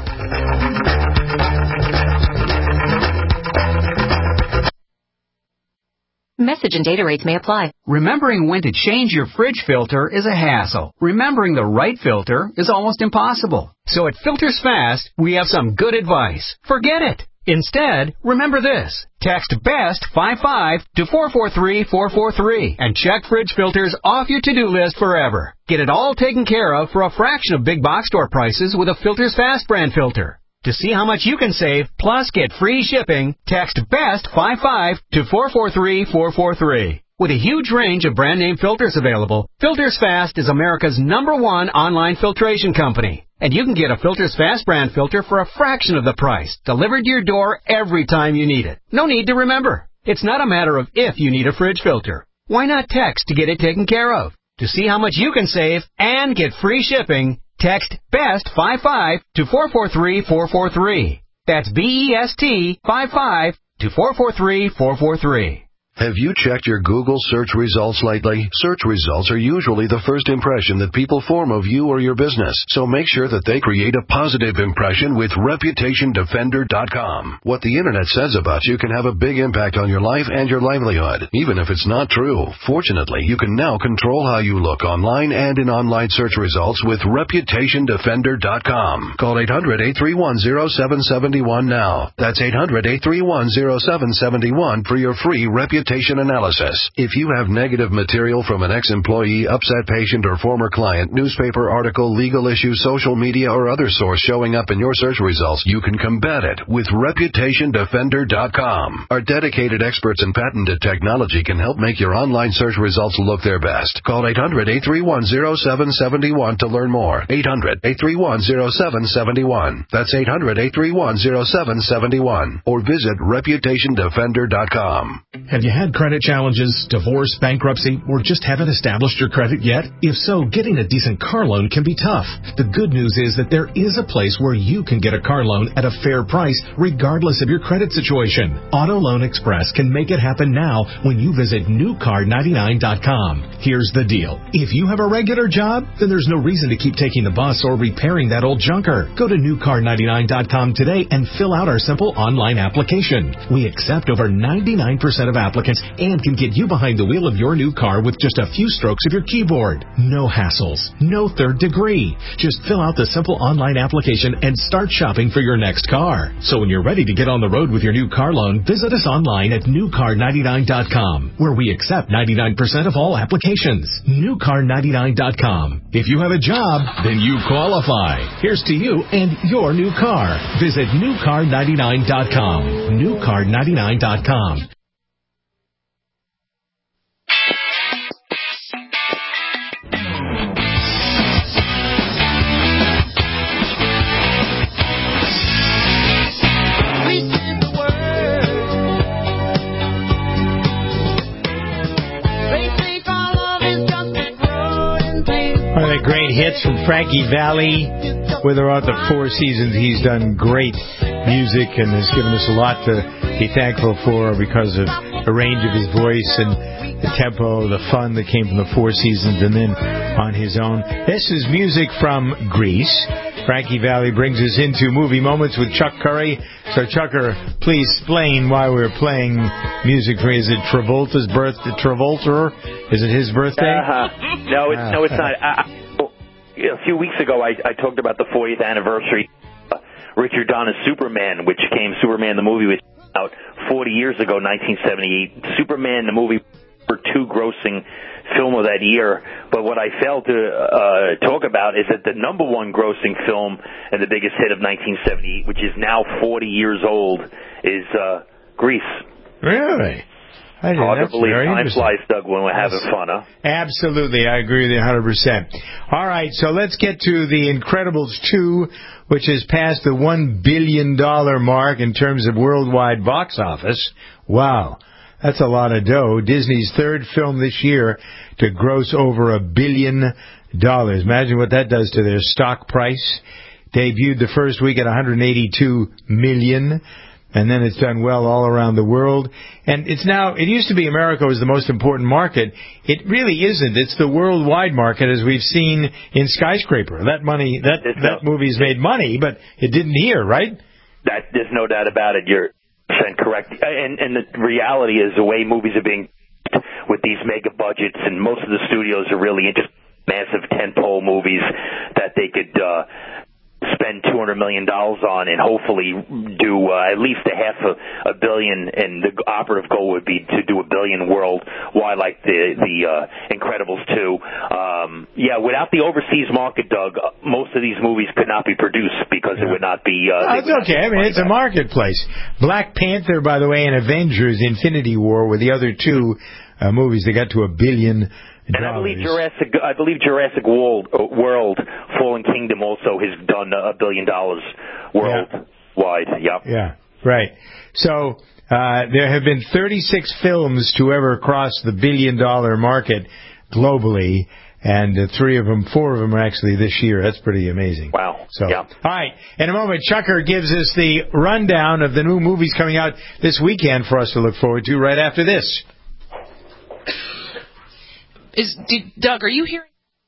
Message and data rates may apply. Remembering when to change your fridge filter is a hassle. Remembering the right filter is almost impossible. So at Filters Fast, we have some good advice. Forget it. Instead, remember this. Text BEST 55 to 443-443 and check fridge filters off your to-do list forever. Get it all taken care of for a fraction of big box store prices with a Filters Fast brand filter. To see how much you can save, plus get free shipping, text BEST55 to 443-443. With a huge range of brand-name filters available, Filters Fast is America's #1 online filtration company. And you can get a Filters Fast brand filter for a fraction of the price, delivered to your door every time you need it. No need to remember. It's not a matter of if you need a fridge filter. Why not text to get it taken care of? To see how much you can save and get free shipping, text BEST55 to 443-443. That's BEST55 to 443-443. Have you checked your Google search results lately? Search results are usually the first impression that people form of you or your business, so make sure that they create a positive impression with ReputationDefender.com. What the Internet says about you can have a big impact on your life and your livelihood, even if it's not true. Fortunately, you can now control how you look online and in online search results with ReputationDefender.com. Call 800-831-0771 now. That's 800-831-0771 for your free reputation analysis. If you have negative material from an ex-employee, upset patient, or former client, newspaper article, legal issue, social media, or other source showing up in your search results, you can combat it with ReputationDefender.com. Our dedicated experts in patented technology can help make your online search results look their best. Call 800-831-0771 to learn more. 800-831-0771. That's 800-831-0771. Or visit ReputationDefender.com. Have you had credit challenges, divorce, bankruptcy, or just haven't established your credit yet? If so, getting a decent car loan can be tough. The good news is that there is a place where you can get a car loan at a fair price, regardless of your credit situation. Auto Loan Express can make it happen now when you visit newcar99.com. Here's the deal. If you have a regular job, then there's no reason to keep taking the bus or repairing that old junker. Go to newcar99.com today and fill out our simple online application. We accept over 99% of applicants and can get you behind the wheel of your new car with just a few strokes of your keyboard. No hassles, no third degree. Just fill out the simple online application and start shopping for your next car. So when you're ready to get on the road with your new car loan, visit us online at newcar99.com, where we accept 99% of all applications. Newcar99.com. If you have a job, then you qualify. Here's to you and your new car. Visit newcar99.com. Newcar99.com. One of the great hits from Frankie Valli. Throughout the 4 seasons, he's done great music and has given us a lot to be thankful for because of the range of his voice and the tempo, the fun that came from the 4 seasons and then on his own. This is music from Grease. Frankie Valli brings us into Movie Moments with Chuck Curry. So, Chucker, please explain why we're playing music for. Is it Travolta's birthday? Travolta? Is it his birthday? No, it's not. A few weeks ago, I talked about the 40th anniversary of Richard Donner's Superman, which came Superman the movie was out 40 years ago, 1978. Superman the movie number 2 grossing film of that year. But what I failed to talk about is that the number 1 grossing film and the biggest hit of 1978, which is now 40 years old, is Grease. Really? Hard to believe. Time flies, Doug, when we're having fun, huh? Absolutely. I agree with you 100%. All right, so let's get to The Incredibles 2, which has passed the $1 billion mark in terms of worldwide box office. Wow. That's a lot of dough. Disney's third film this year to gross over $1 billion. Imagine what that does to their stock price. Debuted the first week at $182 million. And then it's done well all around the world. And it used to be America was the most important market. It really isn't. It's the worldwide market, as we've seen in Skyscraper. That movie's made money, but it didn't here, right? There's no doubt about it. You're correct. And the reality is the way movies are being with these mega budgets, and most of the studios are really into massive tentpole movies that they could spend $200 million on and hopefully do at least $500 million, and the operative goal would be to do $1 billion worldwide, like the Incredibles 2. Without the overseas market, Doug, most of these movies could not be produced because it would not be. That's okay. I mean, it's a marketplace. Black Panther, by the way, and Avengers: Infinity War were the other two movies that got to $1 billion. And I believe Jurassic World: Fallen Kingdom also has done $1 billion worldwide. Yeah, right. So there have been 36 films to ever cross the $1 billion market globally, and 4 of them are actually this year. That's pretty amazing. Wow. So, all right. In a moment, Chucker gives us the rundown of the new movies coming out this weekend for us to look forward to right after this. Doug, are you hearing?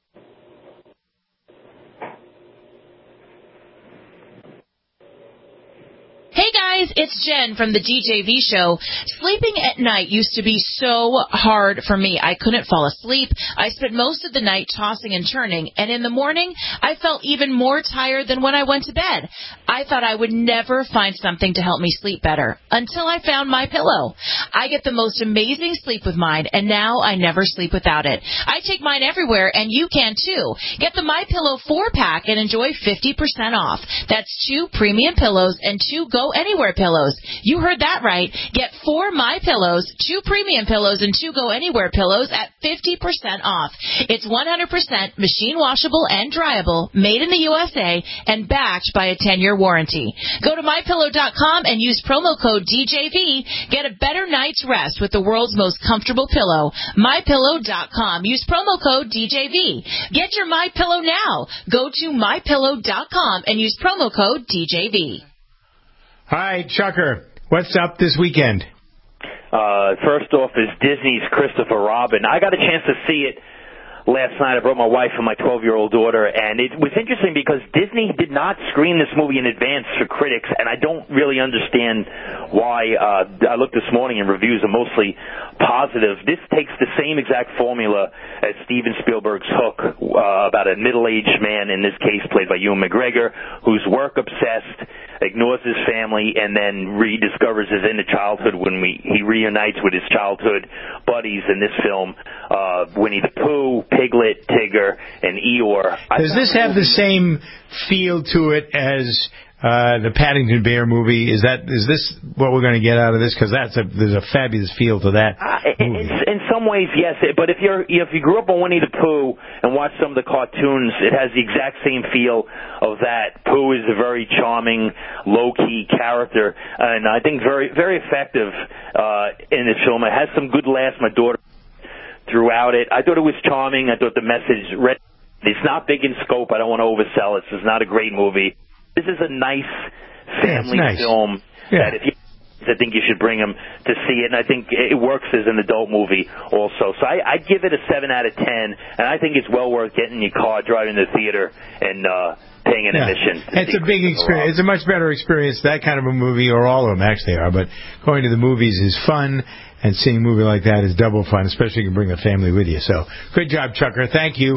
Hey guys, it's Jen from the DJV show. Sleeping at night used to be so hard for me. I couldn't fall asleep. I spent most of the night tossing and turning, and in the morning, I felt even more tired than when I went to bed. I thought I would never find something to help me sleep better until I found MyPillow. I get the most amazing sleep with mine, and now I never sleep without it. I take mine everywhere, and you can too. Get the MyPillow 4-pack and enjoy 50% off. That's 2 premium pillows and 2 Go Anywhere pillows. You heard that right. Get 4 MyPillows, 2 premium pillows, and 2 Go Anywhere pillows at 50% off. It's 100% machine washable and dryable, made in the USA, and backed by a 10-year warranty. Go to MyPillow.com and use promo code DJV. Get a better night's rest with the world's most comfortable pillow. MyPillow.com. Use promo code DJV. Get your MyPillow now. Go to MyPillow.com and use promo code DJV. Hi, Chucker. What's up this weekend? First off is Disney's Christopher Robin. I got a chance to see it last night. I brought my wife and my 12-year-old daughter, and it was interesting because Disney did not screen this movie in advance for critics, and I don't really understand why. I looked this morning, and reviews are mostly positive. This takes the same exact formula as Steven Spielberg's Hook, about a middle-aged man, in this case played by Ewan McGregor, who's work-obsessed, ignores his family, and then rediscovers his inner childhood when he reunites with his childhood buddies in this film, Winnie the Pooh, Piglet, Tigger, and Eeyore. Does this have the same feel to it as the Paddington Bear movie? Is this what we're going to get out of this? Because there's a fabulous feel to that movie. In some ways, yes. But if you grew up on Winnie the Pooh and watched some of the cartoons, it has the exact same feel of that. Pooh is a very charming, low-key character, and I think very, very effective in this film. It has some good laughs. My daughter throughout it. I thought it was charming. I thought the message. It's not big in scope. I don't want to oversell it. This is not a great movie. This is a nice family film that I think you should bring them to see it, and I think it works as an adult movie also. So I give it a 7 out of 10, and I think it's well worth getting in your car, driving to the theater, and paying an admission. It's a big experience. It's a much better experience, that kind of a movie, or all of them actually are, but going to the movies is fun, and seeing a movie like that is double fun, especially if you can bring the family with you. So good job, Chucker. Thank you.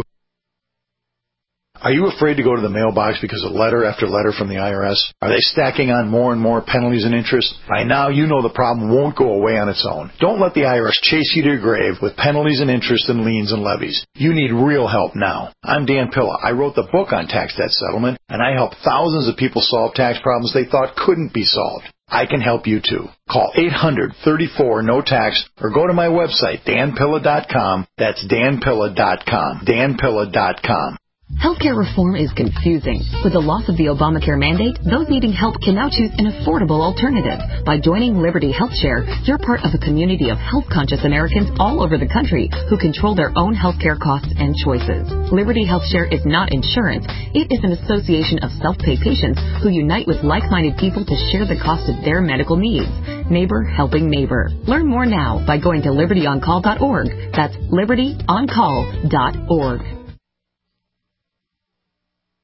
Are you afraid to go to the mailbox because of letter after letter from the IRS? Are they stacking on more and more penalties and interest? By now, you know the problem won't go away on its own. Don't let the IRS chase you to your grave with penalties and interest and liens and levies. You need real help now. I'm Dan Pilla. I wrote the book on tax debt settlement, and I help thousands of people solve tax problems they thought couldn't be solved. I can help you too. Call 800-34-NO-TAX or go to my website, danpilla.com. That's danpilla.com. danpilla.com. Healthcare reform is confusing. With the loss of the Obamacare mandate, those needing help can now choose an affordable alternative. By joining Liberty HealthShare, you're part of a community of health-conscious Americans all over the country who control their own healthcare costs and choices. Liberty HealthShare is not insurance. It is an association of self-pay patients who unite with like-minded people to share the cost of their medical needs. Neighbor helping neighbor. Learn more now by going to libertyoncall.org. That's libertyoncall.org.